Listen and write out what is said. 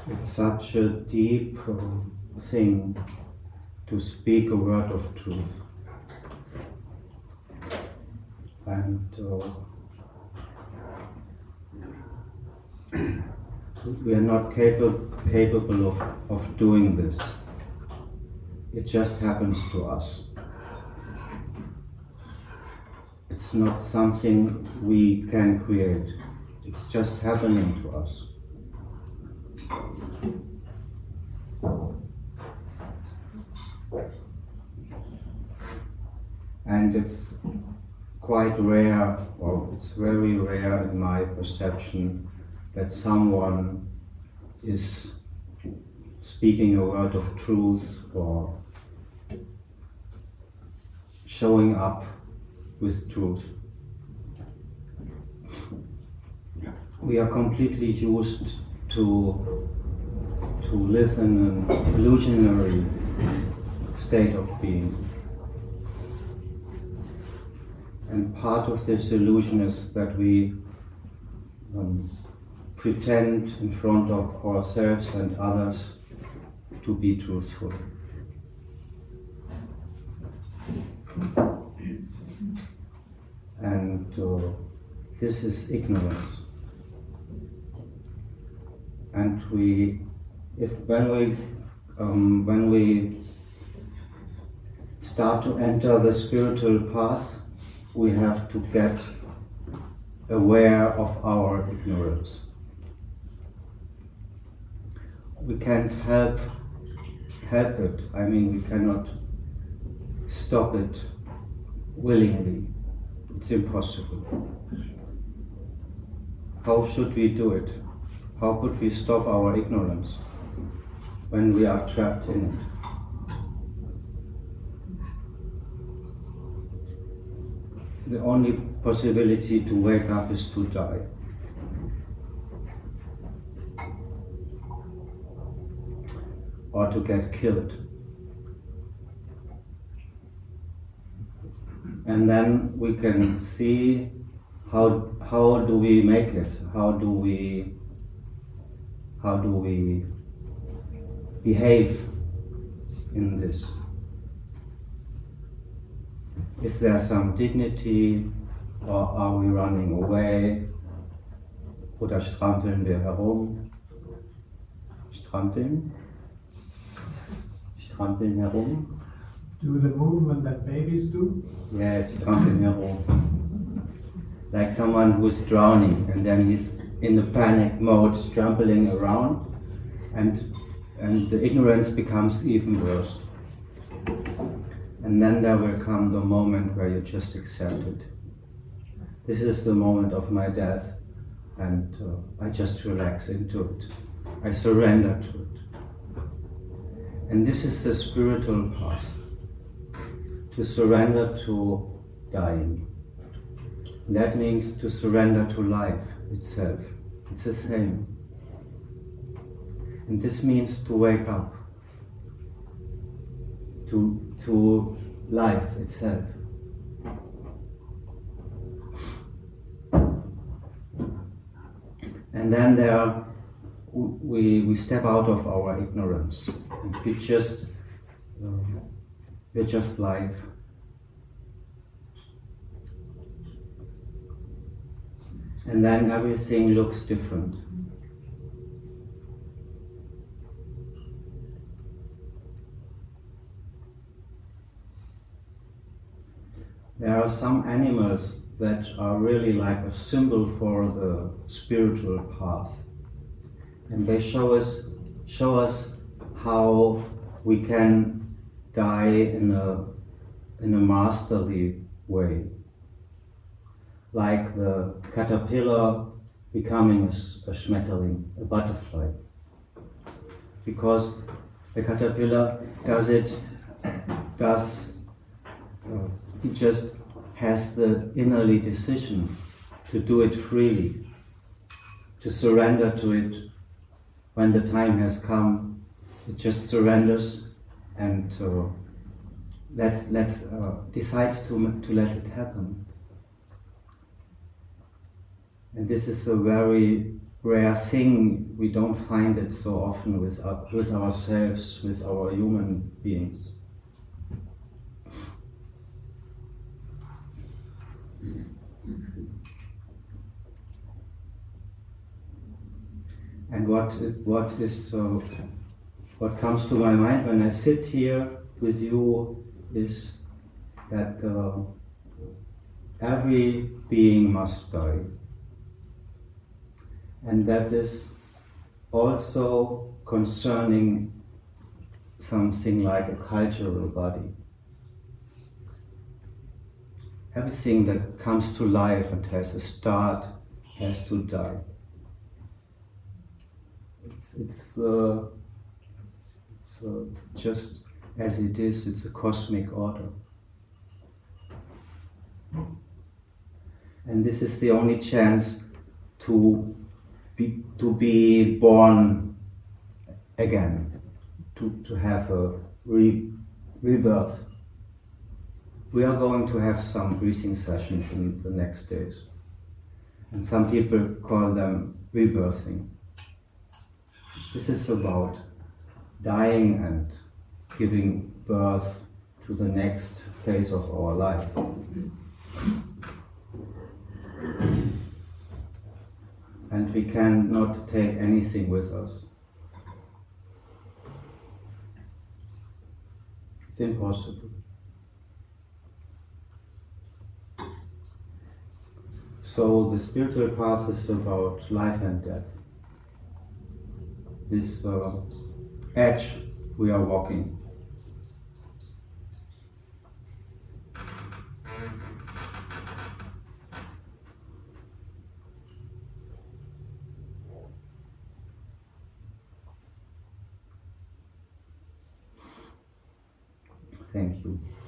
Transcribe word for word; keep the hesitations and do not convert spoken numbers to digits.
It's such a deep uh, thing to speak a word of truth. And uh, we are not capable capable of, of doing this. It just happens to us. It's not something we can create. It's just happening to us. And it's quite rare, or it's very rare in my perception, that someone is speaking a word of truth or showing up with truth. We are completely used to to live in an illusionary state of being. And part of this illusion is that we um, pretend in front of ourselves and others to be truthful. And uh, this is ignorance. And we, if when we um, when we start to enter the spiritual path, we have to get aware of our ignorance. We can't help help it. I mean, we cannot stop it willingly. It's impossible. How should we do it? How could we stop our ignorance when we are trapped in it? The only possibility to wake up is to die. Or to get killed. And then we can see how how do we make it? How do we how do we behave in this? Is there some dignity, or are we running away? Oder strampeln wir herum? Strampeln? Strampeln herum? Do the movement that babies do? Yes, strampeln herum. Like someone who's drowning and then he's in a panic mode, strampling around, and and the ignorance becomes even worse. And then there will come the moment where you just accept it. This is the moment of my death, and uh, I just relax into it. I surrender to it. And this is the spiritual path, to surrender to dying. That means to surrender to life itself. It's the same. And this means to wake up to, to life itself. And then there we, we step out of our ignorance. And we just, uh, we're just life. And then everything looks different. There are some animals that are really like a symbol for the spiritual path. And they show us show us how we can die in a in a masterly way. Like the caterpillar becoming a, a schmetterling, a butterfly. Because the caterpillar does it, does, uh, he just has the innerly decision to do it freely, to surrender to it when the time has come. It just surrenders and uh, let's, let's, uh, decides to, to let it happen. And this is a very rare thing. We don't find it so often with, our, with ourselves, with our human beings. And what is, what is uh, what comes to my mind when I sit here with you is that uh, every being must die. And that is also concerning something like a cultural body. Everything that comes to life and has a start has to die. It's, it's, uh, it's, it's uh, just as it is, it's a cosmic order. And this is the only chance to be, to be born again, to, to have a re, rebirth. We are going to have some breathing sessions in the next days. And some people call them rebirthing. This is about dying and giving birth to the next phase of our life. And we cannot take anything with us. It's impossible. So the spiritual path is about life and death. This uh, edge we are walking. Thank you.